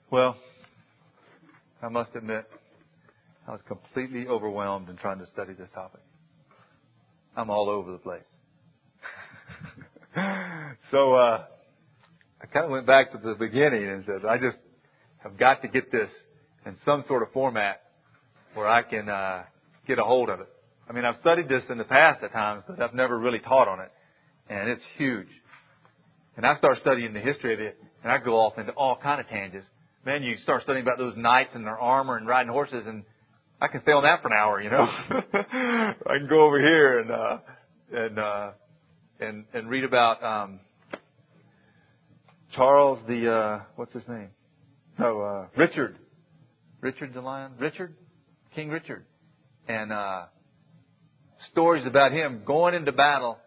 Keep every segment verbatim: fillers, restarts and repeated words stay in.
Well, I must admit, I was completely overwhelmed in trying to study this topic. I'm all over the place. so uh, I kind of went back to the beginning and said, I just have got to get this in some sort of format where I can uh, get a hold of it. I mean, I've studied this in the past at times, but I've never really taught on it. And it's huge. And I start studying the history of it, and I go off into all kind of tangents. Man, you start studying about those knights and their armor and riding horses, and I can stay on that for an hour, you know. I can go over here and uh, and uh, and and read about um, Charles the uh, what's his name? No, uh, Richard. Richard the Lion. Richard, King Richard, and uh, stories about him going into battle.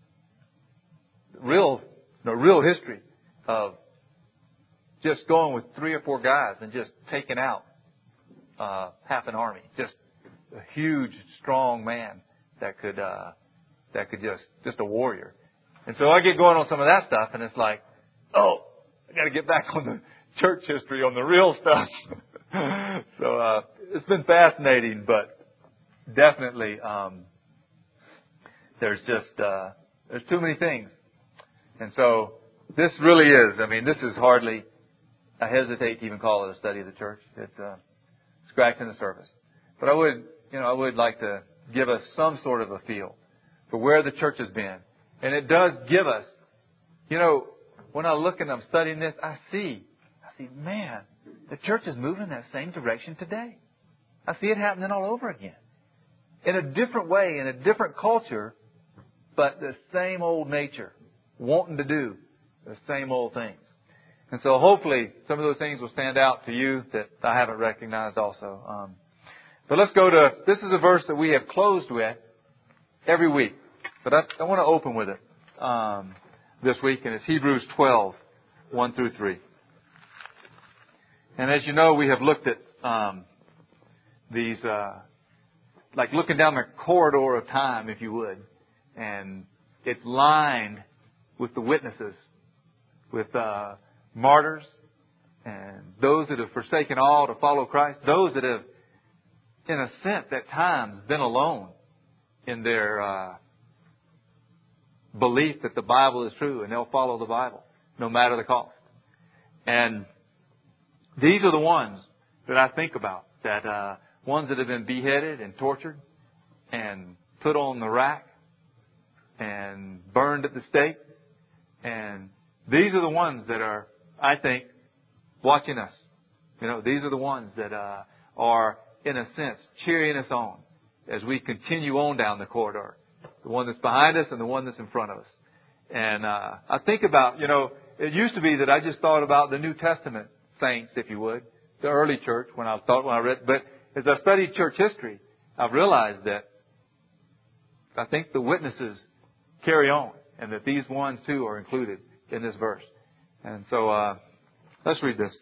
Real, no, real history of just going with three or four guys and just taking out uh, half an army. Just a huge, strong man that could uh, that could just just a warrior. And so I get going on some of that stuff, and it's like, oh, I got to get back on the church history, on the real stuff. so uh, it's been fascinating, but definitely um, there's just uh, there's too many things. And so this really is, I mean, this is hardly, I hesitate to even call it a study of the church. It's uh, scratching the surface. But I would, you know, I would like to give us some sort of a feel for where the church has been. And it does give us, you know, when I look and I'm studying this, I see, I see, man, the church is moving in that same direction today. I see it happening all over again. In a different way, in a different culture, but the same old nature. Wanting to do the same old things. And so hopefully some of those things will stand out to you that I haven't recognized also. Um, but let's go to, this is a verse that we have closed with every week. But I, I want to open with it um, this week, and it's Hebrews twelve, one through three. And as you know, we have looked at um, these, uh, like looking down the corridor of time, if you would. And it's lined with the witnesses, with uh, martyrs, and those that have forsaken all to follow Christ, those that have, in a sense, at times, been alone in their uh, belief that the Bible is true, and they'll follow the Bible, no matter the cost. And these are the ones that I think about, that uh, ones that have been beheaded and tortured, and put on the rack, and burned at the stake. And these are the ones that are, I think, watching us. You know, these are the ones that uh, are, in a sense, cheering us on as we continue on down the corridor. The one that's behind us and the one that's in front of us. And uh, I think about, you know, it used to be that I just thought about the New Testament saints, if you would, the early church when I thought when I read. But as I studied church history, I've realized that I think the witnesses carry on. And that these ones, too, are included in this verse. And so, uh, let's read this.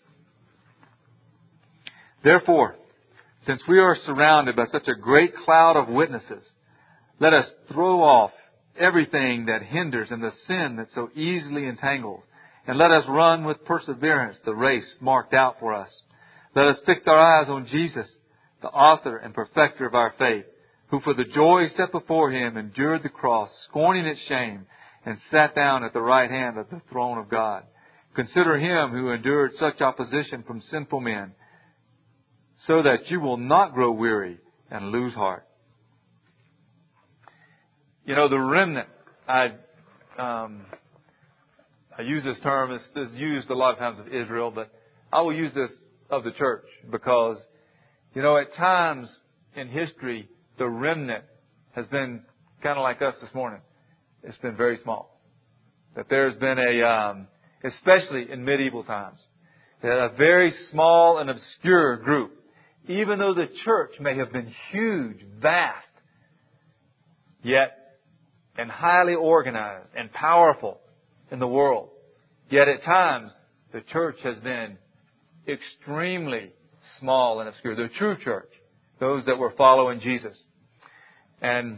Therefore, since we are surrounded by such a great cloud of witnesses, let us throw off everything that hinders and the sin that so easily entangles. And let us run with perseverance the race marked out for us. Let us fix our eyes on Jesus, the author and perfecter of our faith, who for the joy set before Him endured the cross, scorning its shame, and sat down at the right hand of the throne of God. Consider Him who endured such opposition from sinful men, so that you will not grow weary and lose heart. You know, the remnant, I um, I use this term, it's, it's used a lot of times of Israel, but I will use this of the church because, you know, at times in history, the remnant has been kind of like us this morning. It's been very small. That there's been a, um, especially in medieval times, a very small and obscure group. Even though the church may have been huge, vast, yet and highly organized and powerful in the world, yet at times the church has been extremely small and obscure. The true church, those that were following Jesus. And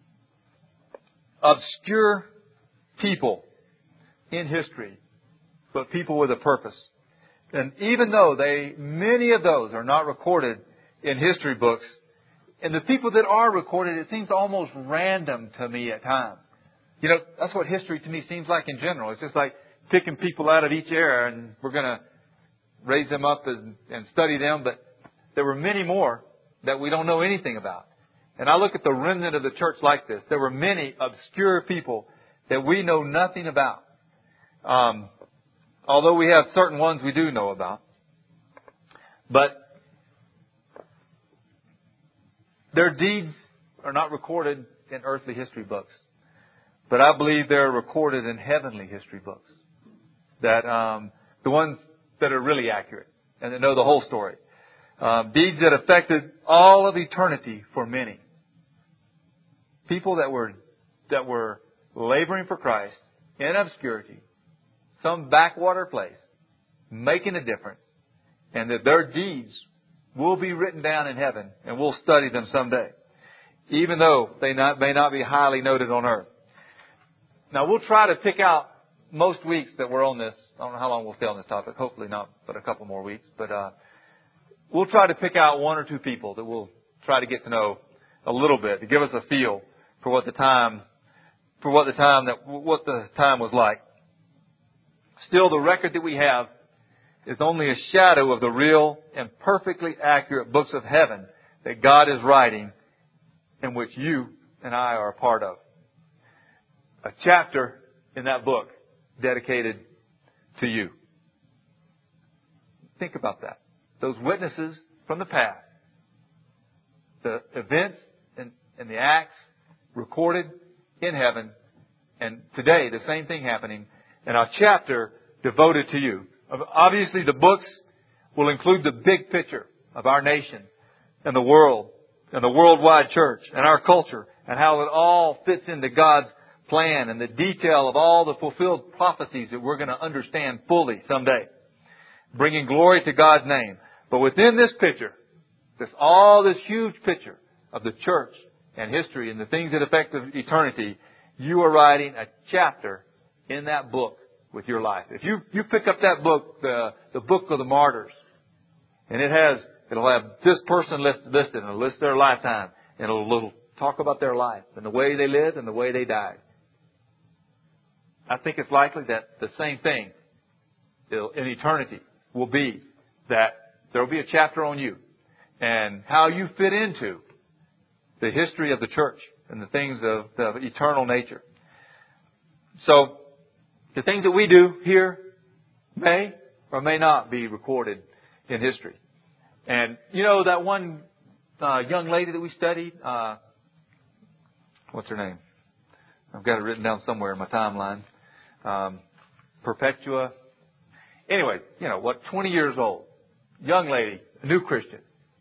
obscure people in history, but people with a purpose. And even though they, many of those are not recorded in history books, and the people that are recorded, it seems almost random to me at times. You know, that's what history to me seems like in general. It's just like picking people out of each era and we're going to raise them up and, and study them. But there were many more that we don't know anything about. And I look at the remnant of the church like this. There were many obscure people that we know nothing about. Um, although we have certain ones we do know about. But their deeds are not recorded in earthly history books. But I believe they're recorded in heavenly history books. That um, the ones that are really accurate and that know the whole story. Um, deeds that affected all of eternity for many. People that were that were laboring for Christ in obscurity, some backwater place, making a difference, and that their deeds will be written down in heaven, and we'll study them someday, even though they not, may not be highly noted on earth. Now, we'll try to pick out most weeks that we're on this. I don't know how long we'll stay on this topic. Hopefully not, but a couple more weeks. But uh, we'll try to pick out one or two people that we'll try to get to know a little bit to give us a feel for what the time, for what the time that what the time was like. Still, the record that we have is only a shadow of the real and perfectly accurate books of heaven that God is writing, in which you and I are a part of. A chapter in that book dedicated to you. Think about that. Those witnesses from the past, the events and, and the acts recorded in heaven, and today the same thing happening, and a chapter devoted to you. Obviously, the books will include the big picture of our nation and the world and the worldwide church and our culture and how it all fits into God's plan and the detail of all the fulfilled prophecies that we're going to understand fully someday, bringing glory to God's name. But within this picture, this all this huge picture of the church and history and the things that affect eternity, you are writing a chapter in that book with your life. If you, you pick up that book, the, the book of the martyrs, and it has, it'll have this person listed, listed and it'll list their lifetime, and it'll, it'll talk about their life and the way they lived and the way they died. I think it's likely that the same thing in eternity will be that there will be a chapter on you and how you fit into the history of the church and the things of the eternal nature. So, the things that we do here may or may not be recorded in history. And, you know, that one uh, young lady that we studied, uh, what's her name? I've got it written down somewhere in my timeline. Um, Perpetua. Anyway, you know, what, twenty years old, young lady, a new Christian.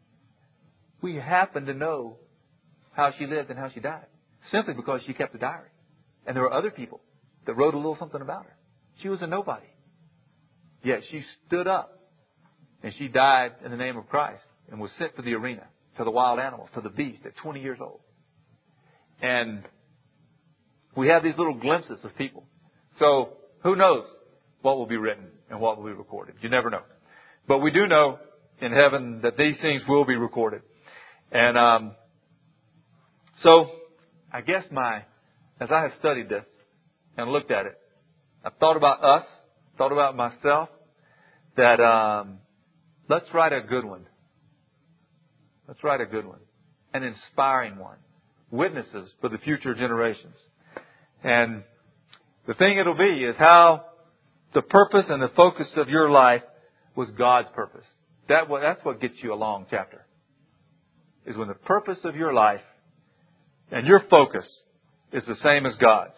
We happen to know how she lived and how she died simply because she kept a diary. And there were other people that wrote a little something about her. She was a nobody. Yet she stood up and she died in the name of Christ and was sent to the arena, to the wild animals, to the beast at twenty years old. And we have these little glimpses of people. So who knows what will be written and what will be recorded? You never know. But we do know in heaven that these things will be recorded. And um, so I guess my, as I have studied this, and looked at it, I've thought about us, thought about myself, that um, let's write a good one. Let's write a good one. An inspiring one. Witnesses for the future generations. And the thing it'll be is how the purpose and the focus of your life was God's purpose. That That's what gets you a long chapter. Is when the purpose of your life and your focus is the same as God's.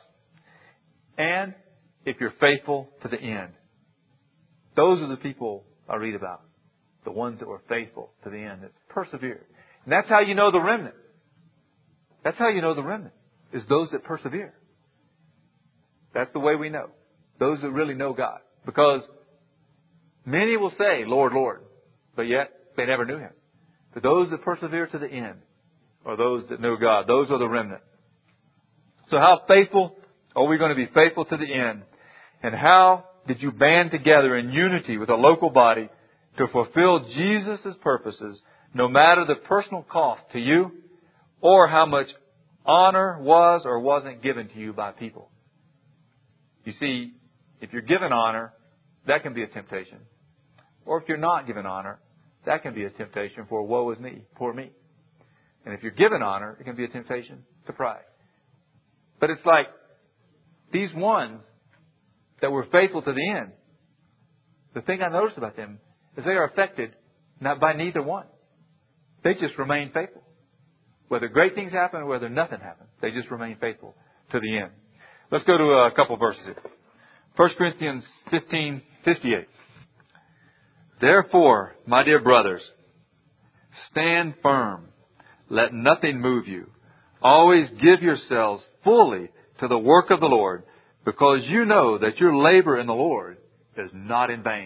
And if you're faithful to the end. Those are the people I read about. The ones that were faithful to the end, that persevered. And that's how you know the remnant. That's how you know the remnant, is those that persevere. That's the way we know. Those that really know God. Because many will say, Lord, Lord, but yet they never knew Him. But those that persevere to the end are those that know God. Those are the remnant. So how faithful are we going to be faithful to the end? And how did you band together in unity with a local body to fulfill Jesus' purposes, no matter the personal cost to you or how much honor was or wasn't given to you by people? You see, if you're given honor, that can be a temptation. Or if you're not given honor, that can be a temptation for woe is me, poor me. And if you're given honor, it can be a temptation to pride. But it's like these ones that were faithful to the end. The thing I noticed about them is they are affected not by neither one. They just remain faithful. Whether great things happen or whether nothing happens, they just remain faithful to the end. Let's go to a couple verses here. First Corinthians fifteen fifty-eight. Therefore, my dear brothers, stand firm. Let nothing move you. Always give yourselves fully to the work of the Lord, because you know that your labor in the Lord is not in vain.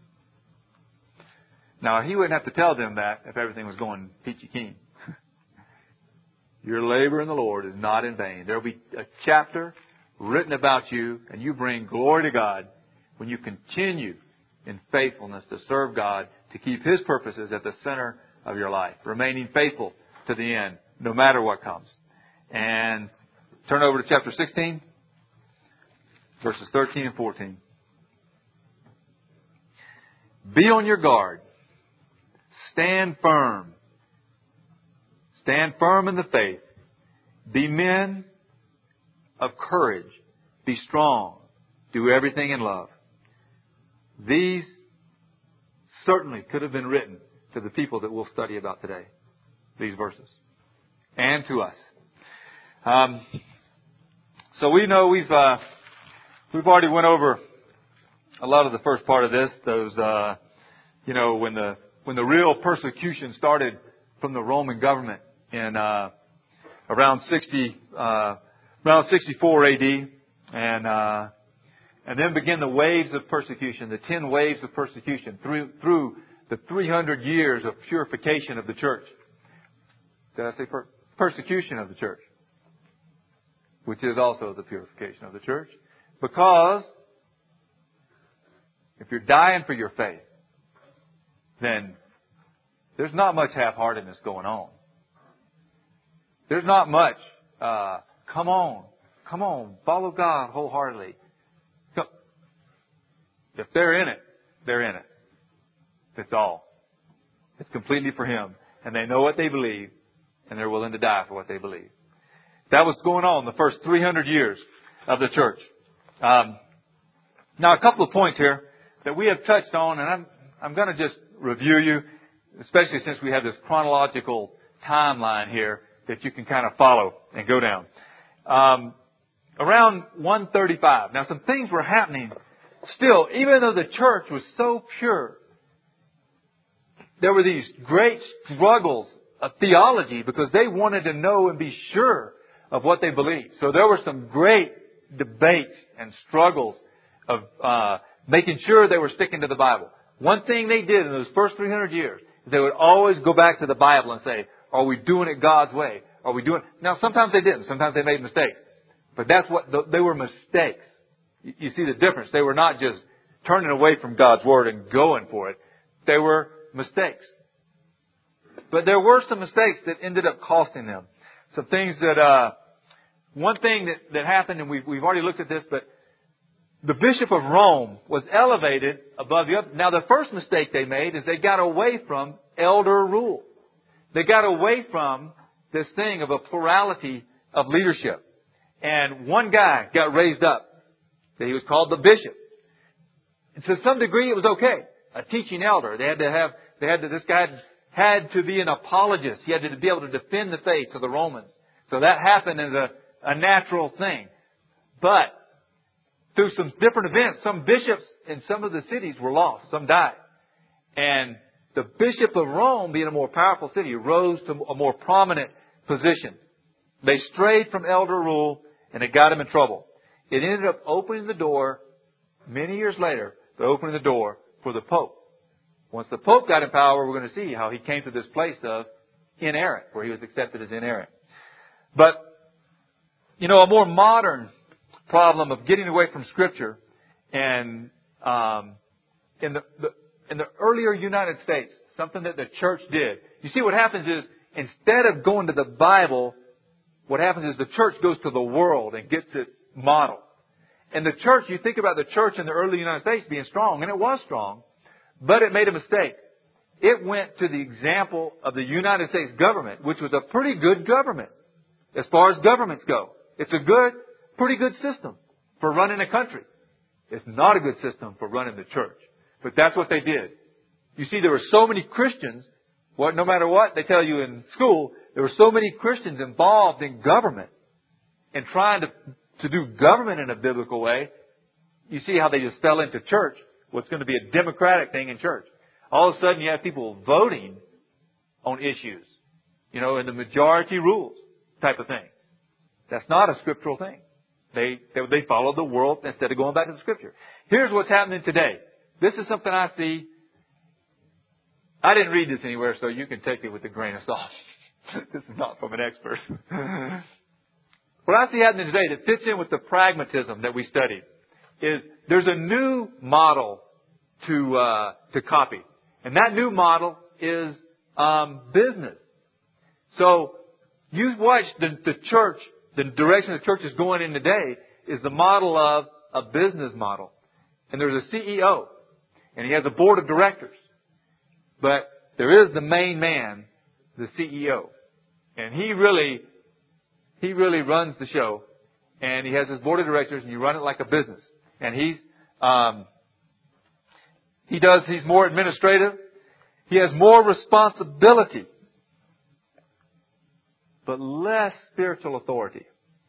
Now, he wouldn't have to tell them that if everything was going peachy keen. Your labor in the Lord is not in vain. There will be a chapter written about you, and you bring glory to God when you continue in faithfulness to serve God, to keep His purposes at the center of your life, remaining faithful to the end, no matter what comes. And turn over to chapter sixteen, verses thirteen and fourteen. Be on your guard. Stand firm. Stand firm in the faith. Be men of courage. Be strong. Do everything in love. These certainly could have been written to the people that we'll study about today. These verses. And to us. Um, so we know we've uh, we've already went over a lot of the first part of this. Those uh, you know when the when the real persecution started from the Roman government in uh, around sixty uh, around sixty-four A D and uh, and then began the waves of persecution, the ten waves of persecution through through the three hundred years of purification of the church. Did I say per- persecution of the church? Which is also the purification of the church. Because if you're dying for your faith, then there's not much half-heartedness going on. There's not much, uh, come on, come on, follow God wholeheartedly. If they're in it, they're in it. That's all. It's completely for Him. And they know what they believe, and they're willing to die for what they believe. That was going on the first three hundred years of the church. Um, now, a couple of points here that we have touched on, and I'm, I'm going to just review you, especially since we have this chronological timeline here that you can kind of follow and go down. Um, around one thirty-five. Now, some things were happening still, even though the church was so pure. There were these great struggles of theology because they wanted to know and be sure of what they believed. So there were some great debates and struggles of uh, making sure they were sticking to the Bible. One thing they did in those first three hundred years is they would always go back to the Bible and say, are we doing it God's way? Are we doing it? Now, sometimes they didn't. Sometimes they made mistakes. But that's what, the, they were mistakes. You, you see the difference. They were not just turning away from God's Word and going for it. They were mistakes. But there were some mistakes that ended up costing them. Some things that, uh, one thing that, that happened, and we've, we've already looked at this, but the Bishop of Rome was elevated above the other. Now, the first mistake they made is they got away from elder rule. They got away from this thing of a plurality of leadership. And one guy got raised up. He was called the bishop. And to some degree, it was okay. A teaching elder. They had to have, they had to, this guy had to be an apologist. He had to be able to defend the faith to the Romans. So that happened as a, a natural thing. But through some different events, some bishops in some of the cities were lost. Some died. And the Bishop of Rome, being a more powerful city, rose to a more prominent position. They strayed from elder rule, and it got him in trouble. It ended up opening the door, many years later, to opening the door for the Pope. Once the Pope got in power, we're going to see how he came to this place of inerrant, where he was accepted as inerrant. But, you know, a more modern problem of getting away from Scripture and um, in the, the in the earlier United States, something that the church did. You see, what happens is instead of going to the Bible, what happens is the church goes to the world and gets its model. And the church, you think about the church in the early United States being strong, and it was strong, but it made a mistake. It went to the example of the United States government, which was a pretty good government as far as governments go. It's a good, pretty good system for running a country. It's not a good system for running the church. But that's what they did. You see, there were so many Christians, what, no matter what they tell you in school, there were so many Christians involved in government and trying to, to do government in a biblical way. You see how they just fell into church, what's going to be a democratic thing in church. All of a sudden you have people voting on issues, you know, in the majority rules type of thing. That's not a scriptural thing. They, they, they follow the world instead of going back to the Scripture. Here's what's happening today. This is something I see. I didn't read this anywhere, so you can take it with a grain of salt. This is not from an expert. What I see happening today that fits in with the pragmatism that we studied is there's a new model to uh, to copy. And that new model is um, business. So you watch the, the church, the direction the church is going in today is the model of a business model. And there's a C E O. And he has a board of directors. But there is the main man, the C E O. And he really, he really runs the show. And he has his board of directors and you run it like a business. And he's, um, he does, he's more administrative. He has more responsibility. But less spiritual authority.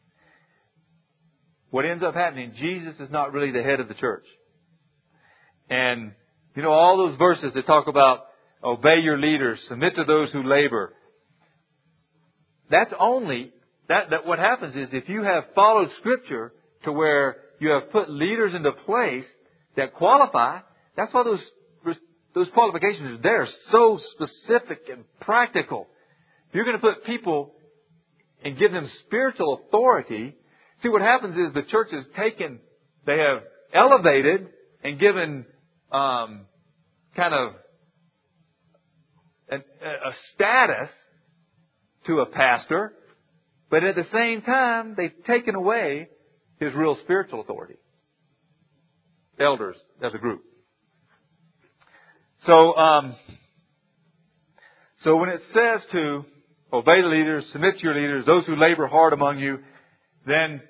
What ends up happening, Jesus is not really the head of the church. And, you know, all those verses that talk about obey your leaders, submit to those who labor. That's only, that, that what happens is if you have followed Scripture to where you have put leaders into place that qualify, that's why those, those qualifications are there, so specific and practical. If you're going to put people and give them spiritual authority, see what happens is the church has taken, they have elevated and given um, kind of a, a status to a pastor, but at the same time, they've taken away his real spiritual authority. Elders as a group. So, um, so when it says to obey the leaders, submit to your leaders, those who labor hard among you, then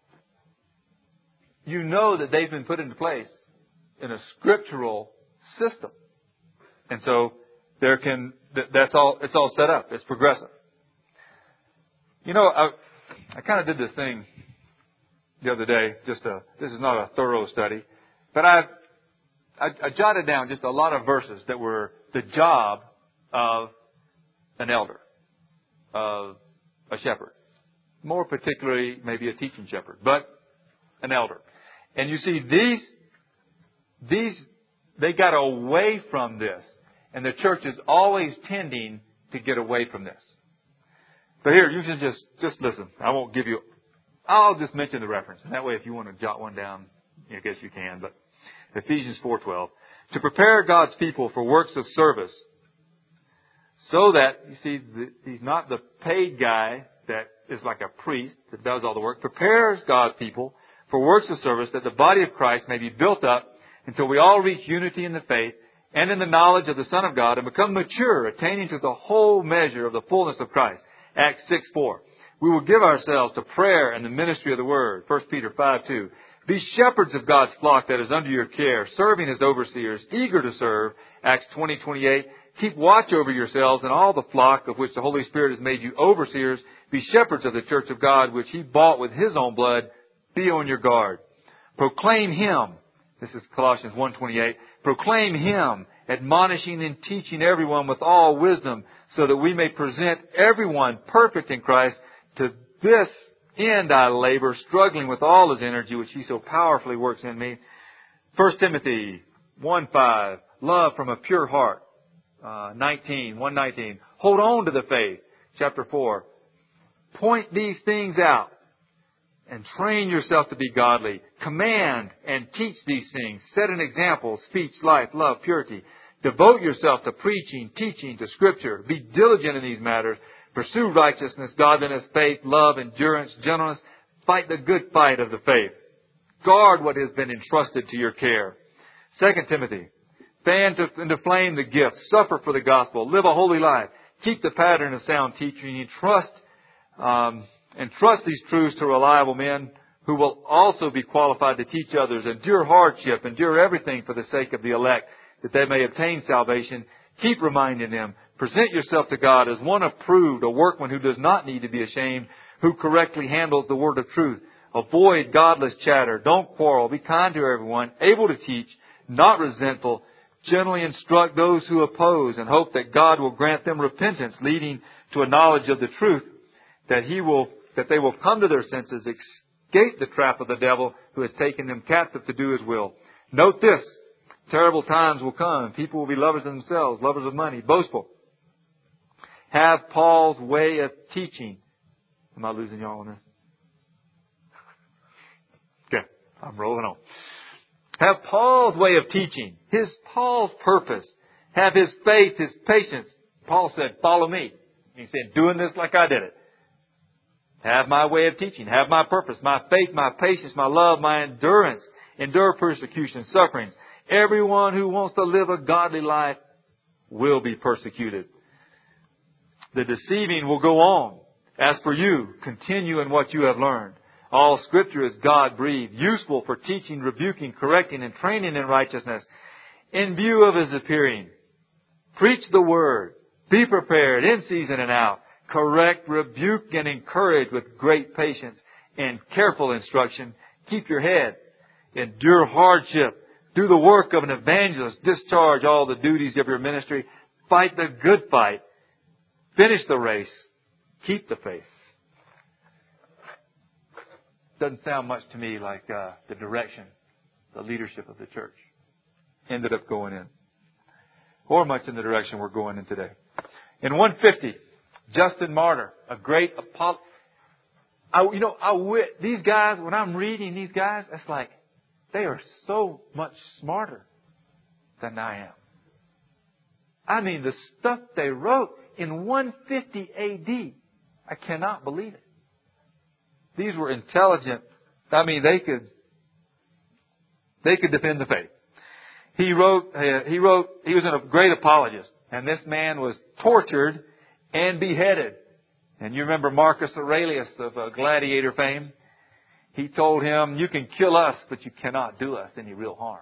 you know that they've been put into place in a scriptural system. And so there can, that's all, it's all set up. It's progressive. You know, I, I kind of did this thing the other day, just a, this is not a thorough study, but I, I, I jotted down just a lot of verses that were the job of an elder, of a shepherd. More particularly, maybe a teaching shepherd, but an elder. And you see, these, these, they got away from this. And the church is always tending to get away from this. But here, you can just, just listen. I won't give you, I'll just mention the reference. And that way, if you want to jot one down, I guess you can. But Ephesians four twelve. To prepare God's people for works of service. So that, you see, the, he's not the paid guy that is like a priest that does all the work. Prepares God's people for works of service, that the body of Christ may be built up until we all reach unity in the faith and in the knowledge of the Son of God and become mature, attaining to the whole measure of the fullness of Christ. Acts six four. We will give ourselves to prayer and the ministry of the Word. First Peter five two. Be shepherds of God's flock that is under your care, serving as overseers, eager to serve. Acts twenty twenty-eight. Keep watch over yourselves and all the flock of which the Holy Spirit has made you overseers. Be shepherds of the church of God, which He bought with His own blood. Be on your guard. Proclaim Him. This is Colossians one twenty-eight. Proclaim Him, admonishing and teaching everyone with all wisdom, so that we may present everyone perfect in Christ. To this end I labor, struggling with all His energy, which He so powerfully works in me. First Timothy one five. Love from a pure heart. Uh, nineteen, one nineteen. Hold on to the faith. Chapter four. Point these things out. and train yourself to be godly. Command and teach these things. Set an example, speech, life, love, purity. Devote yourself to preaching, teaching, to Scripture. Be diligent in these matters. Pursue righteousness, godliness, faith, love, endurance, gentleness. Fight the good fight of the faith. Guard what has been entrusted to your care. Second Timothy. Fan to, into flame the gift. Suffer for the gospel. Live a holy life. Keep the pattern of sound teaching. And trust, um, and trust these truths to reliable men who will also be qualified to teach others. Endure hardship. Endure everything for the sake of the elect, that they may obtain salvation. Keep reminding them. Present yourself to God as one approved, a workman who does not need to be ashamed, who correctly handles the word of truth. Avoid godless chatter. Don't quarrel. Be kind to everyone, able to teach, not resentful. Gently instruct those who oppose, and hope that God will grant them repentance, leading to a knowledge of the truth, that He will, that they will come to their senses, escape the trap of the devil who has taken them captive to do His will. Note this. Terrible times will come. People will be lovers of themselves, lovers of money, boastful. Have Paul's way of teaching. Am I losing y'all on this? Okay, I'm rolling on. Have Paul's way of teaching. His Paul's purpose. Have his faith, his patience. Paul said, follow me. He said, doing this like I did it. Have my way of teaching. Have my purpose, my faith, my patience, my love, my endurance. Endure persecution, sufferings. Everyone who wants to live a godly life will be persecuted. The deceiving will go on. As for you, continue in what you have learned. All Scripture is God-breathed, useful for teaching, rebuking, correcting, and training in righteousness, in view of His appearing. Preach the Word. Be prepared in season and out. Correct, rebuke, and encourage with great patience and careful instruction. Keep your head. Endure hardship. Do the work of an evangelist. Discharge all the duties of your ministry. Fight the good fight. Finish the race. Keep the faith. Doesn't sound much to me like uh, the direction the leadership of the church ended up going in, or much in the direction we're going in today. In one fifty, Justin Martyr, a great apostle. I, you know, I w- these guys, when I'm reading these guys, it's like they are so much smarter than I am. I mean, the stuff they wrote in one fifty A D, I cannot believe it. These were intelligent. I mean, they could, they could defend the faith. He wrote, uh, he wrote, he was a great apologist. And this man was tortured and beheaded. And you remember Marcus Aurelius of uh, gladiator fame? He told him, you can kill us, but you cannot do us any real harm.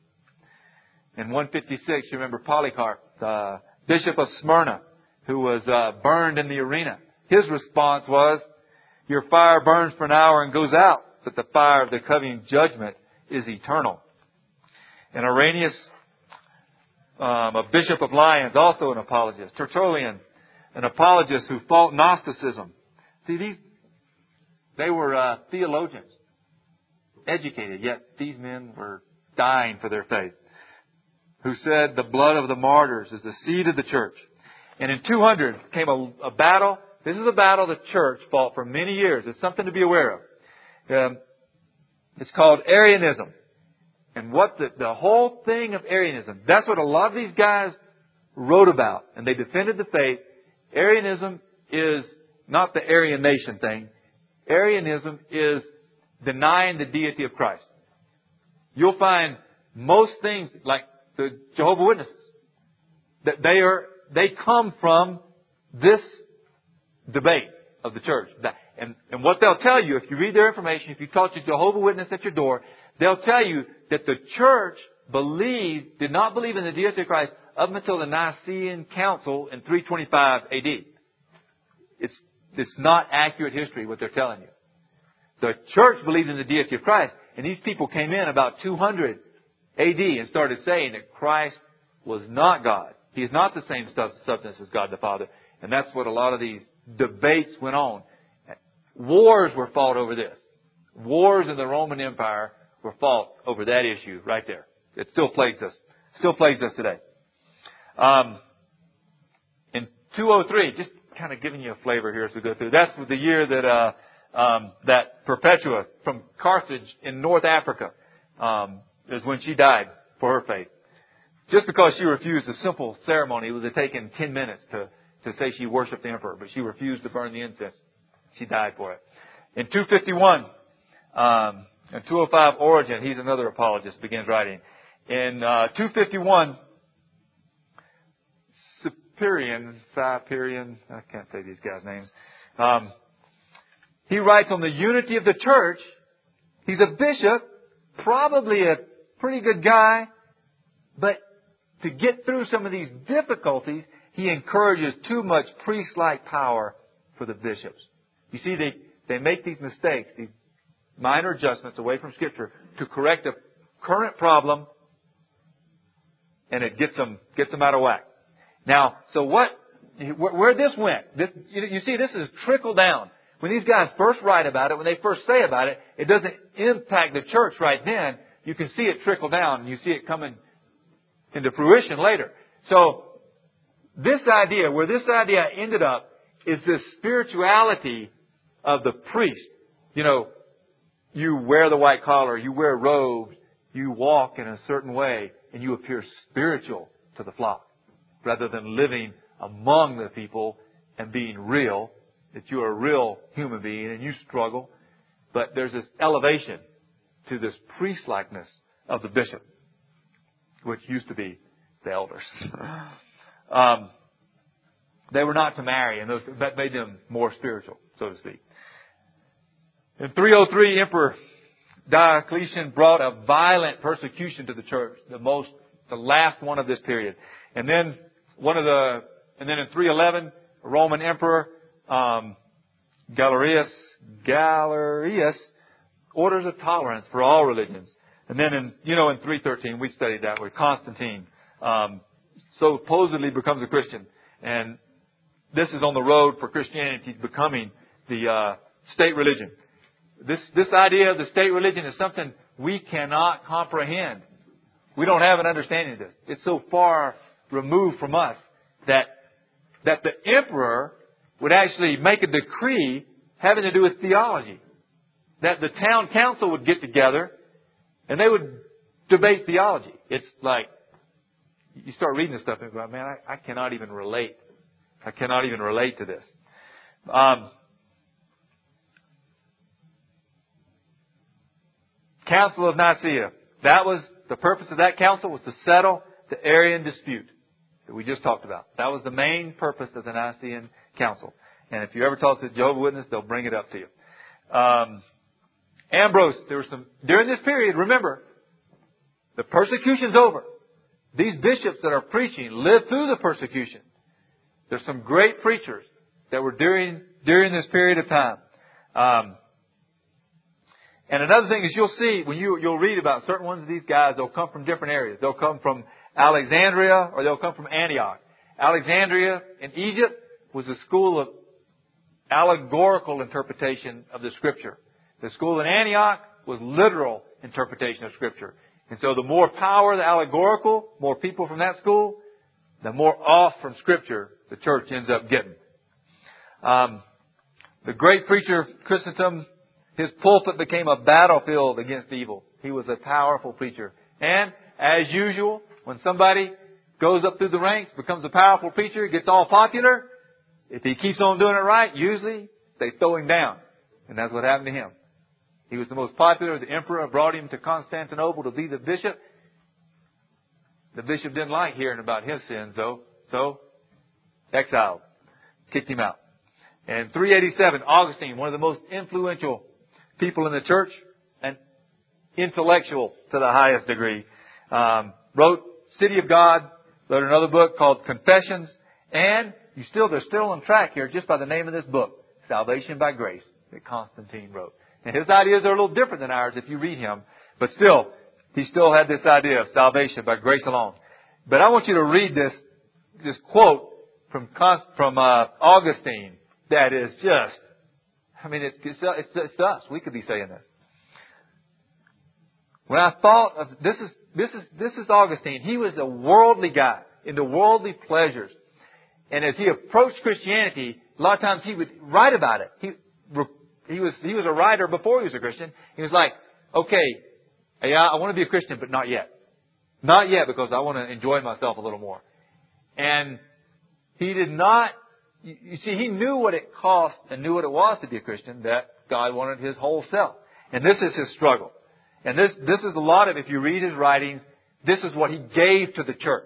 In one fifty-six, you remember Polycarp, the Bishop of Smyrna, who was uh, burned in the arena. His response was, your fire burns for an hour and goes out, but the fire of the coming judgment is eternal. And Irenaeus, um, a bishop of Lyons, also an apologist. Tertullian, an apologist who fought Gnosticism. See, these, they were uh, theologians, educated, yet these men were dying for their faith. Who said the blood of the martyrs is the seed of the church. And in two hundred came a, a battle. This is a battle the church fought for many years. It's something to be aware of. Um, it's called Arianism. And what the, the whole thing of Arianism, that's what a lot of these guys wrote about. And they defended the faith. Arianism is not the Aryan nation thing. Arianism is denying the deity of Christ. You'll find most things like the Jehovah's Witnesses, that they are, they come from this debate of the church. And, and what they'll tell you, if you read their information, if you talk to Jehovah's Witness at your door, they'll tell you that the church believed, did not believe in the deity of Christ up until the Nicene Council in three twenty-five A D. It's, it's not accurate history what they're telling you. The church believed in the deity of Christ, and these people came in about two hundred A D and started saying that Christ was not God. He is not the same substance as God the Father. And that's what a lot of these debates went on. Wars were fought over this. Wars in the Roman Empire were fought over that issue right there. It still plagues us. Still plagues us today. Um, in two oh three, just kind of giving you a flavor here as we go through. That's the year that uh, um, that Perpetua from Carthage in North Africa um, is when she died for her faith. Just because she refused a simple ceremony, it would have taken ten minutes to, to say she worshiped the emperor, but she refused to burn the incense. She died for it. In two fifty-one, um, in two oh five, Origen, he's another apologist, begins writing. In uh, two fifty-one, Cyprian, Cyprian, I can't say these guys' names. Um, he writes on the unity of the church. He's a bishop, probably a pretty good guy, but to get through some of these difficulties, he encourages too much priest-like power for the bishops. You see, they, they make these mistakes, these minor adjustments away from Scripture to correct a current problem, and it gets them, gets them out of whack. Now, so what, where, where this went, this, you, you see, this is trickle down. When these guys first write about it, when they first say about it, it doesn't impact the church right then. You can see it trickle down, and you see it coming into fruition later. So, this idea, where this idea ended up, is this spirituality of the priest. You know, you wear the white collar, you wear robes, you walk in a certain way, and you appear spiritual to the flock, rather than living among the people and being real, that you are a real human being and you struggle. But there's this elevation to this priest-likeness of the bishop, which used to be the elders. um, they were not to marry, and those, that made them more spiritual, so to speak. In three oh three, Emperor Diocletian brought a violent persecution to the church, the most, the last one of this period. And then one of the, and then in three eleven, a Roman Emperor, um, Galerius, Galerius orders of tolerance for all religions. And then in, you know, in three thirteen, we studied that where Constantine, um, supposedly becomes a Christian. And this is on the road for Christianity becoming the, uh, state religion. This, this idea of the state religion is something we cannot comprehend. We don't have an understanding of this. It's so far removed from us that, that the emperor would actually make a decree having to do with theology. That the town council would get together and they would debate theology. It's like, you start reading this stuff and go, man, I, I cannot even relate. I cannot even relate to this. Um, Council of Nicaea. That was, the purpose of that council was to settle the Arian dispute that we just talked about. That was the main purpose of the Nicene Council. And if you ever talk to the Jehovah's Witnesses, they'll bring it up to you. Um, Ambrose, there was some, during this period, remember, the persecution's over. These bishops that are preaching lived through the persecution. There's some great preachers that were during, during this period of time. Um, and another thing is you'll see, when you, you'll read about certain ones of these guys, they'll come from different areas. They'll come from Alexandria or they'll come from Antioch. Alexandria in Egypt was a school of allegorical interpretation of the Scripture. The school in Antioch was literal interpretation of Scripture. And so the more power the allegorical, more people from that school, the more off from Scripture the church ends up getting. Um, the great preacher, Chrysostom, his pulpit became a battlefield against evil. He was a powerful preacher. And, as usual, when somebody goes up through the ranks, becomes a powerful preacher, gets all popular, if he keeps on doing it right, usually they throw him down. And that's what happened to him. He was the most popular. The emperor brought him to Constantinople to be the bishop. The bishop didn't like hearing about his sins, though. So, exiled. Kicked him out. And three eighty-seven, Augustine, one of the most influential people in the church, and intellectual to the highest degree, um, wrote City of God, wrote another book called Confessions, and you still, they're still on track here just by the name of this book, Salvation by Grace, that Constantine wrote. And his ideas are a little different than ours if you read him, but still, he still had this idea of salvation by grace alone. But I want you to read this, this quote from, from, uh, Augustine that is just, I mean, it's, it's, it's, it's us. We could be saying this. When I thought of, this is, this is, this is Augustine. He was a worldly guy into worldly pleasures. And as he approached Christianity, a lot of times he would write about it. He re- he was, he was a writer before he was a Christian. He was like, okay, yeah, I want to be a Christian, but not yet. Not yet, because I want to enjoy myself a little more. And he did not, you see, he knew what it cost and knew what it was to be a Christian, that God wanted his whole self. And this is his struggle. And this, this is a lot of, if you read his writings, this is what he gave to the church.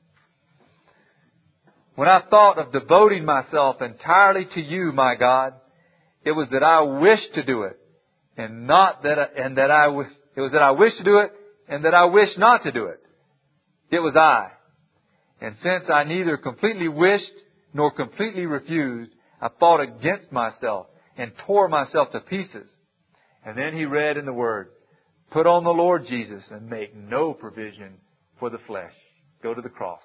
When I thought of devoting myself entirely to you, my God, it was that I wished to do it, and not that, I, and that I, it was that I wished to do it, and that I wished not to do it. It was I. And since I neither completely wished nor completely refused, I fought against myself and tore myself to pieces. And then he read in the Word, put on the Lord Jesus and make no provision for the flesh. Go to the cross.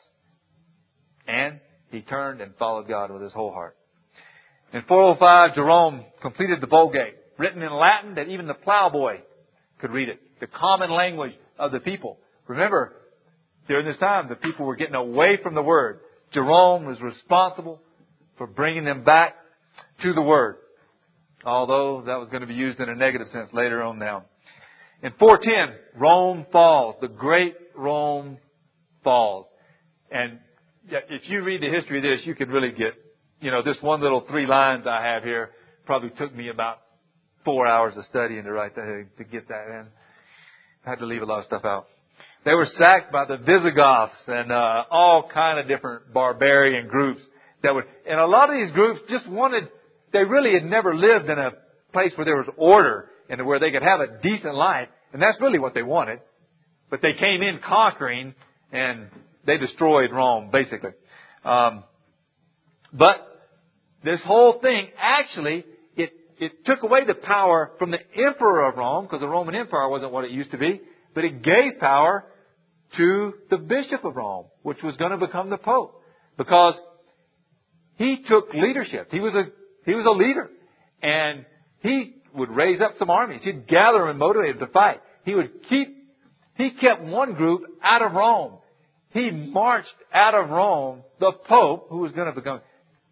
And he turned and followed God with his whole heart. In four oh five, Jerome completed the Vulgate, written in Latin that even the plowboy could read it. The common language of the people. Remember, during this time, the people were getting away from the Word. Jerome was responsible for bringing them back to the Word. Although that was going to be used in a negative sense later on now. In four ten, Rome falls. The great Rome falls. And if you read the history of this, you can really get, you know, this one little three lines I have here probably took me about four hours of studying to write that, to get that in. I had to leave a lot of stuff out. They were sacked by the Visigoths and uh, all kind of different barbarian groups that would, and a lot of these groups just wanted, they really had never lived in a place where there was order and where they could have a decent life, and that's really what they wanted. But they came in conquering, and they destroyed Rome, basically. Um, but this whole thing, actually, it, it took away the power from the emperor of Rome, because the Roman Empire wasn't what it used to be, but it gave power to the bishop of Rome, which was going to become the pope, because he took leadership. He was a he was a leader, and he would raise up some armies. He'd gather them and motivate them to fight. He would keep he kept one group out of Rome. He marched out of Rome the pope, who was going to become,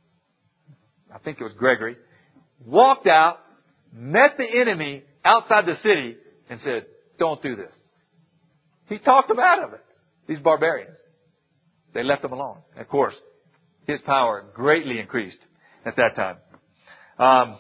I think it was Gregory, walked out, met the enemy outside the city, and said, "Don't do this." He talked them out of it. These barbarians. They left them alone. And of course, his power greatly increased at that time. Um,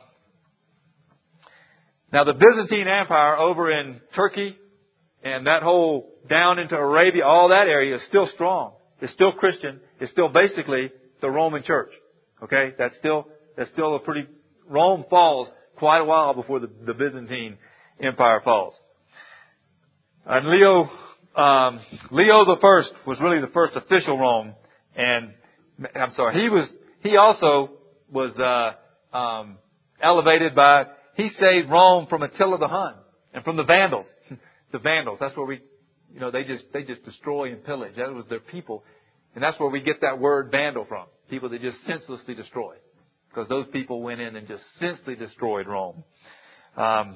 now the Byzantine Empire over in Turkey and that whole down into Arabia, all that area is still strong. It's still Christian. It's still basically the Roman Church. Okay? That's still, that's still a pretty, Rome falls quite a while before the, the Byzantine Empire falls. And Leo, um, Leo the First was really the first official Rome, and I'm sorry, he was, he also was, uh, um, elevated by, he saved Rome from Attila the Hun and from the Vandals. The Vandals, that's where we, you know, they just, they just destroy and pillage. That was their people. And that's where we get that word vandal from. People that just senselessly destroy. Because those people went in and just senselessly destroyed Rome. Um,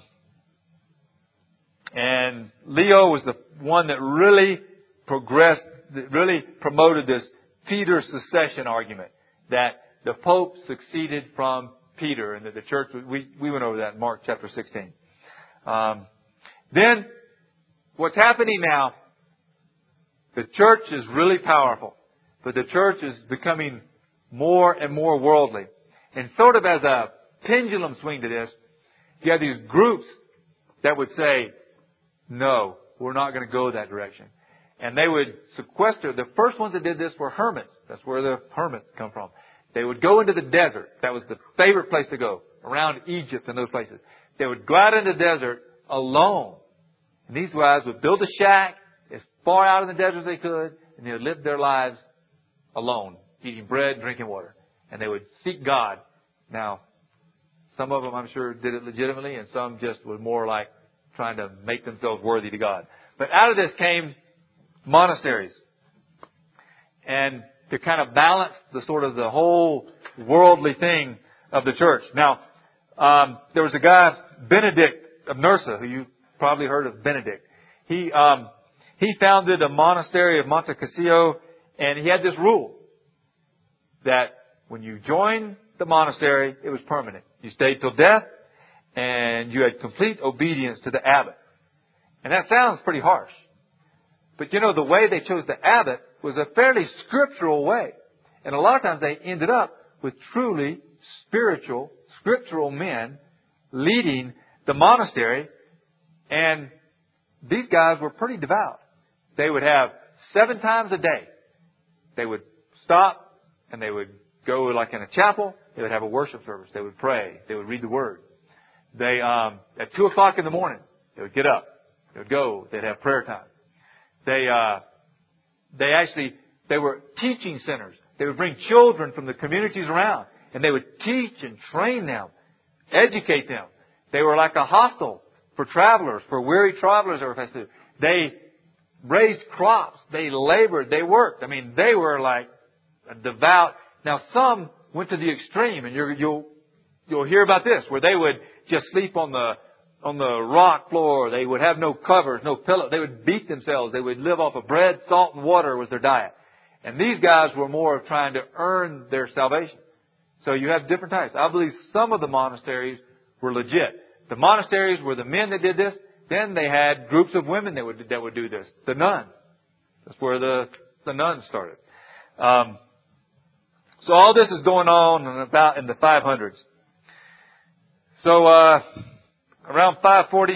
and Leo was the one that really progressed, that really promoted this Peter succession argument. That the Pope succeeded from Peter and that the church, we, we went over that in Mark chapter sixteen. Um, then, what's happening now, the church is really powerful, but the church is becoming more and more worldly. And sort of as a pendulum swing to this, you have these groups that would say, no, we're not going to go that direction. And they would sequester. The first ones that did this were hermits. That's where the hermits come from. They would go into the desert. That was the favorite place to go, around Egypt and those places. They would go out in the desert alone. And these guys would build a shack as far out in the desert as they could, and they would live their lives alone, eating bread, drinking water. And they would seek God. Now, some of them, I'm sure, did it legitimately, and some just was more like trying to make themselves worthy to God. But out of this came monasteries. And to kind of balance the sort of the whole worldly thing of the church. Now, um, there was a guy, Benedict of Nursa, who you probably heard of Benedict. He, um, he founded a monastery of Monte Cassino, and he had this rule that when you joined the monastery, it was permanent. You stayed till death, and you had complete obedience to the abbot. And that sounds pretty harsh. But you know, the way they chose the abbot was a fairly scriptural way. And a lot of times they ended up with truly spiritual, scriptural men leading the monastery. And these guys were pretty devout. They would have seven times a day. They would stop and they would go like in a chapel. They would have a worship service. They would pray. They would read the Word. They, um, at two o'clock in the morning, they would get up. They would go. They'd have prayer time. They, uh, they actually, they were teaching centers. They would bring children from the communities around and they would teach and train them, educate them. They were like a hostel for travelers, for weary travelers. They raised crops. They labored. They worked. I mean, they were like a devout. Now, some went to the extreme, and you're, you'll you'll hear about this, where they would just sleep on the on the rock floor. They would have no covers, no pillow. They would beat themselves. They would live off of bread, salt, and water was their diet. And these guys were more of trying to earn their salvation. So you have different types. I believe some of the monasteries were legit. The monasteries were the men that did this. Then they had groups of women that would that would do this. The nuns. That's where the the nuns started. Um, so all this is going on in about in the five hundreds. So uh, around five forty,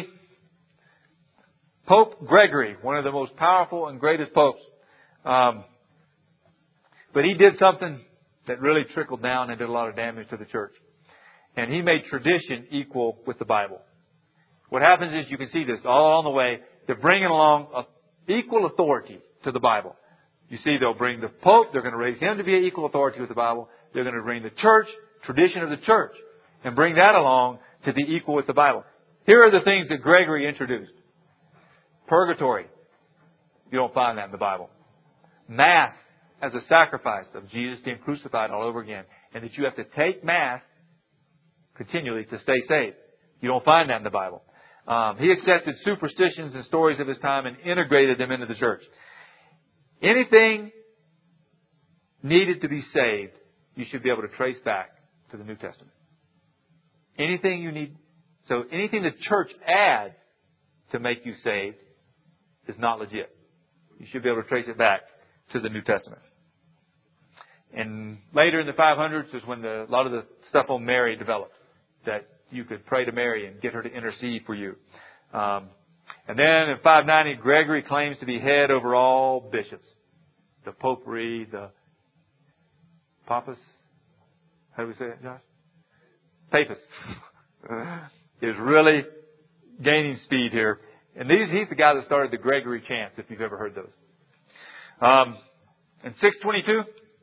Pope Gregory, one of the most powerful and greatest popes, um, but he did something that really trickled down and did a lot of damage to the church. And he made tradition equal with the Bible. What happens is, you can see this all along the way, they're bringing along a equal authority to the Bible. You see, they'll bring the Pope, they're going to raise him to be an equal authority with the Bible. They're going to bring the church, tradition of the church, and bring that along to be equal with the Bible. Here are the things that Gregory introduced. Purgatory. You don't find that in the Bible. Mass as a sacrifice of Jesus being crucified all over again. And that you have to take Mass continually to stay saved. You don't find that in the Bible. Um, he accepted superstitions and stories of his time and integrated them into the church. Anything needed to be saved, you should be able to trace back to the New Testament. Anything you need. So anything the church adds to make you saved is not legit. You should be able to trace it back to the New Testament. And later in the five hundreds is when the, a lot of the stuff on Mary developed. That you could pray to Mary and get her to intercede for you. Um, and then in five ninety, Gregory claims to be head over all bishops. The Popery, the Papas. How do we say it, Josh? Papas. Is really gaining speed here. And these, he's the guy that started the Gregory chants, if you've ever heard those. Um, in six twenty-two,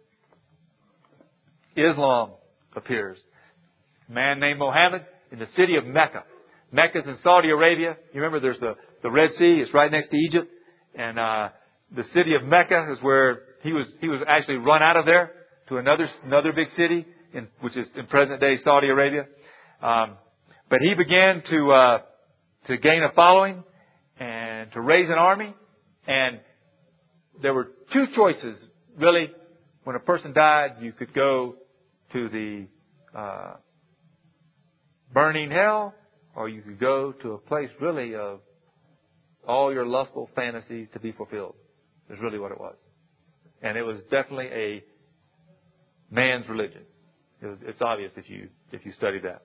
Islam appears. A man named Muhammad in the city of Mecca. Mecca's in Saudi Arabia. You remember there's the, the Red Sea. It's right next to Egypt. And uh, the city of Mecca is where he was he was actually run out of there to another another big city, in, which is in present day Saudi Arabia. Um, but he began to uh, to gain a following and to raise an army. And there were two choices, really. When a person died, you could go to the uh, burning hell, or you could go to a place really of all your lustful fantasies to be fulfilled. Is really what it was. And it was definitely a man's religion. It was, it's obvious if you if you study that.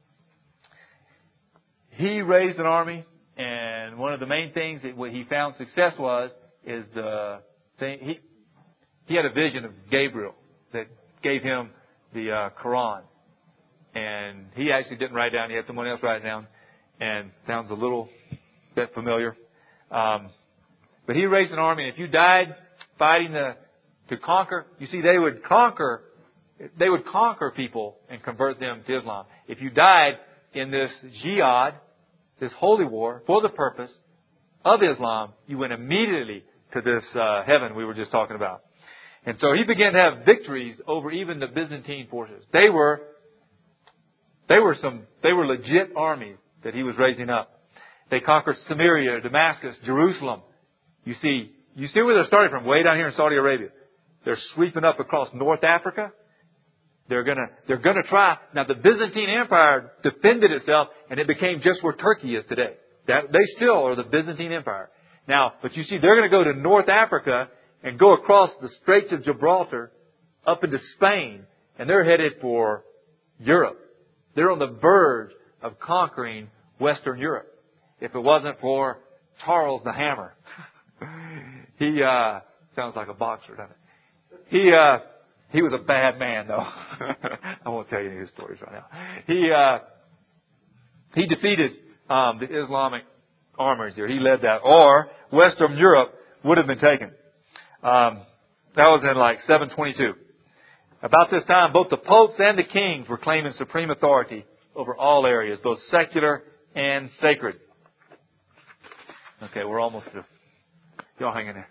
He raised an army, and one of the main things that what he found success was is the thing he he had a vision of Gabriel that gave him the uh, Quran. And he actually didn't write it down. He had someone else write it down. And sounds a little bit familiar. Um, but he raised an army. And if you died fighting the, to conquer, you see, they would conquer, they would conquer people and convert them to Islam. If you died in this jihad, this holy war, for the purpose of Islam, you went immediately to this uh, heaven we were just talking about. And so he began to have victories over even the Byzantine forces. They were They were some, they were legit armies that he was raising up. They conquered Samaria, Damascus, Jerusalem. You see, you see where they're starting from, way down here in Saudi Arabia. They're sweeping up across North Africa. They're gonna, they're gonna try. Now the Byzantine Empire defended itself and it became just where Turkey is today. That, they still are the Byzantine Empire. Now, but you see, they're gonna go to North Africa and go across the Straits of Gibraltar up into Spain, and they're headed for Europe. They're on the verge of conquering Western Europe. If it wasn't for Charles the Hammer. he, uh, sounds like a boxer, doesn't it? He, uh, he was a bad man though. I won't tell you any of his stories right now. He, uh, he defeated, um, the Islamic armies here. He led that. Or Western Europe would have been taken. Um, that was in like seven twenty-two. About this time, both the popes and the kings were claiming supreme authority over all areas, both secular and sacred. Okay, we're almost through. Y'all hang in there.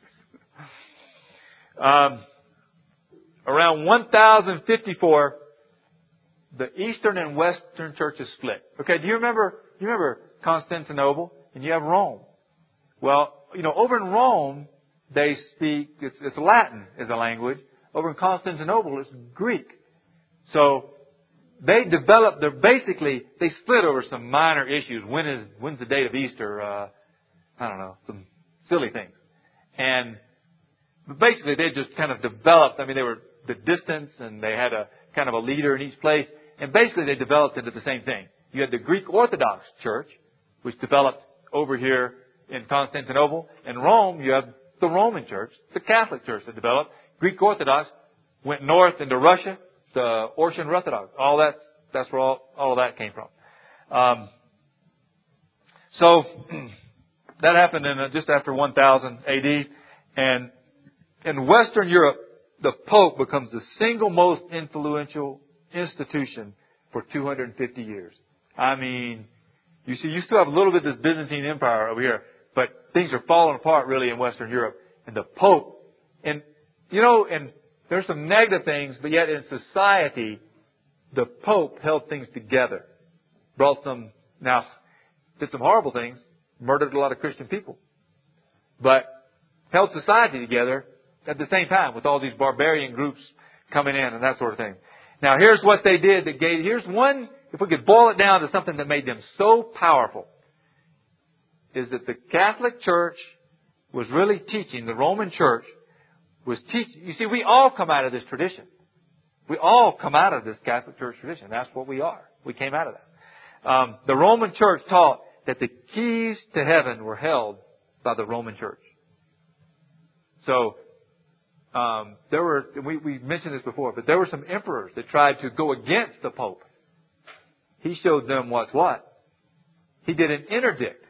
um, around one thousand fifty-four, the Eastern and Western churches split. Okay, do you remember? You remember Constantinople, and you have Rome. Well, you know, over in Rome, they speak. It's, it's Latin as a language. Over in Constantinople, it's Greek. So they developed. They're basically they split over some minor issues. When is when's the date of Easter? Uh, I don't know, some silly things. And basically, they just kind of developed. I mean, they were the distance, and they had a kind of a leader in each place. And basically, they developed into the same thing. You had the Greek Orthodox Church, which developed over here in Constantinople. In Rome, you have the Roman Church, the Catholic Church that developed. Greek Orthodox went north into Russia, the Orthodox Orthodox. All that's, that's where all, all of that came from. Um, so, that happened in uh, just after one thousand A D. And in Western Europe, the Pope becomes the single most influential institution for two hundred fifty years. I mean, you see, you still have a little bit of this Byzantine Empire over here, but things are falling apart really in Western Europe. And the Pope, and you know, and there's some negative things, but yet in society, the Pope held things together. Brought some, now, did some horrible things, murdered a lot of Christian people, but held society together at the same time with all these barbarian groups coming in and that sort of thing. Now, here's what they did that gave, here's one, if we could boil it down to something that made them so powerful, is that the Catholic Church was really teaching, the Roman Church was teaching. You see, we all come out of this tradition. We all come out of this Catholic Church tradition. That's what we are. We came out of that. Um, the Roman Church taught that the keys to heaven were held by the Roman Church. So, um, there were, we, we mentioned this before, but there were some emperors that tried to go against the Pope. He showed them what's what. He did an interdict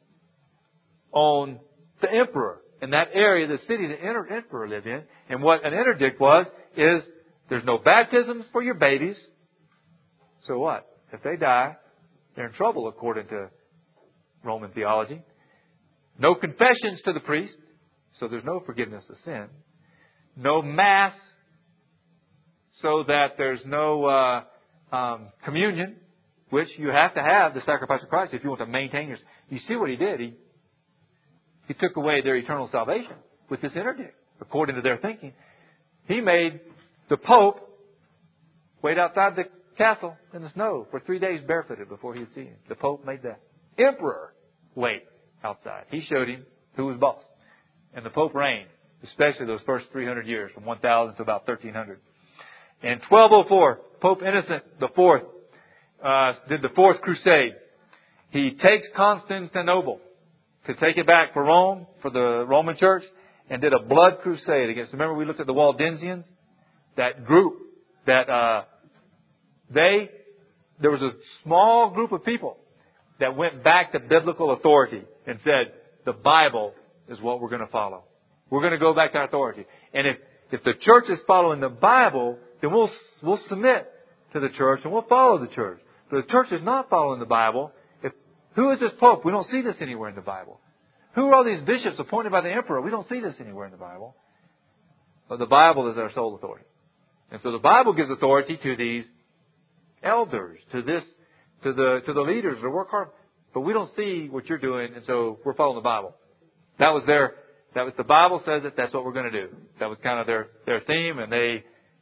on the emperor in that area, the city the emperor lived in. And what an interdict was, is there's no baptisms for your babies. So what? If they die, they're in trouble according to Roman theology. No confessions to the priest, so there's no forgiveness of sin. No Mass, so that there's no uh, um, communion, which you have to have the sacrifice of Christ if you want to maintain your... You see what he did? He He took away their eternal salvation with this interdict, according to their thinking. He made the Pope wait outside the castle in the snow for three days barefooted before he'd see him. The Pope made the emperor wait outside. He showed him who was boss. And the Pope reigned, especially those first three hundred years, from one thousand to about thirteen hundred. In twelve oh four, Pope Innocent the Fourth uh, did the Fourth Crusade. He takes Constantinople to take it back for Rome, for the Roman Church, and did a blood crusade against, remember we looked at the Waldensians? That group, that, uh, they, there was a small group of people that went back to biblical authority and said, the Bible is what we're going to follow. We're going to go back to our authority. And if, if the church is following the Bible, then we'll, we'll submit to the church and we'll follow the church. But if the church is not following the Bible, who is this Pope? We don't see this anywhere in the Bible. Who are all these bishops appointed by the emperor? We don't see this anywhere in the Bible. But the Bible is our sole authority. And so the Bible gives authority to these elders, to this, to the, to the leaders that work hard. But we don't see what you're doing, and so we're following the Bible. That was their, that was the Bible says it, that's what we're going to do. That was kind of their, their theme, and they,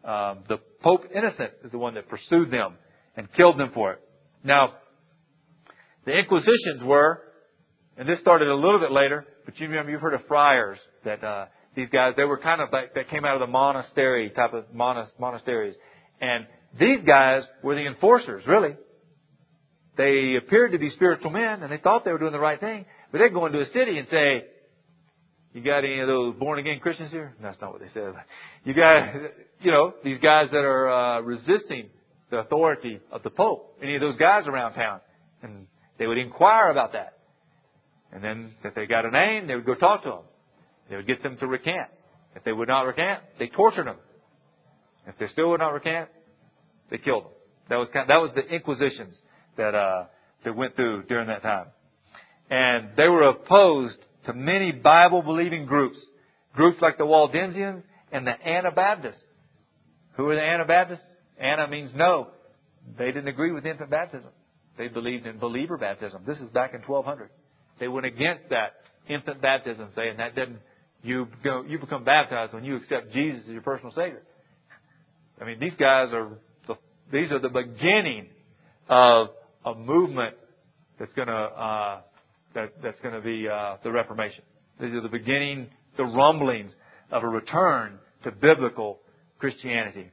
Um, the Pope Innocent is the one that pursued them and killed them for it. Now, the Inquisitions were, and this started a little bit later, but you remember, you've heard of friars, that uh, these guys, they were kind of like, they came out of the monastery type of monas, monasteries. And these guys were the enforcers, really. They appeared to be spiritual men, and they thought they were doing the right thing, but they'd go into a city and say, you got any of those born-again Christians here? No, that's not what they said. You got, you know, these guys that are uh, resisting the authority of the Pope. Any of those guys around town. And they would inquire about that. And then if they got a name, they would go talk to them. They would get them to recant. If they would not recant, they tortured them. If they still would not recant, they killed them. That was kind of, that was the Inquisitions that uh, that went through during that time. And they were opposed to many Bible-believing groups. Groups like the Waldensians and the Anabaptists. Who are the Anabaptists? Anna means no. They didn't agree with infant baptism. They believed in believer baptism. This is back in twelve hundred. They went against that infant baptism, saying that doesn't, you go, you become baptized when you accept Jesus as your personal Savior. I mean, these guys are, the, these are the beginning of a movement that's going to, uh, that, that's going to be uh, the Reformation. These are the beginning, the rumblings of a return to biblical Christianity.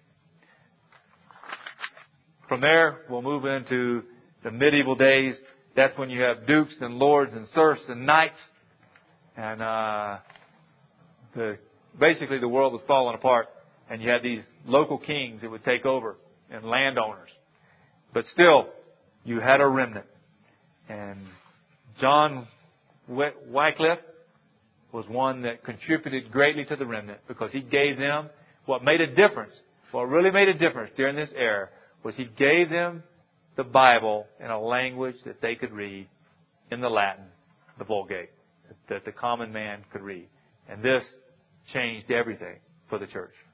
From there, we'll move into the medieval days. That's when you have dukes and lords and serfs and knights. And uh, the, basically the world was falling apart. And you had these local kings that would take over and landowners. But still, you had a remnant. And John Wycliffe was one that contributed greatly to the remnant because he gave them what made a difference. What really made a difference during this era was he gave them the Bible in a language that they could read in the Latin, the Vulgate, that the common man could read. And this changed everything for the church.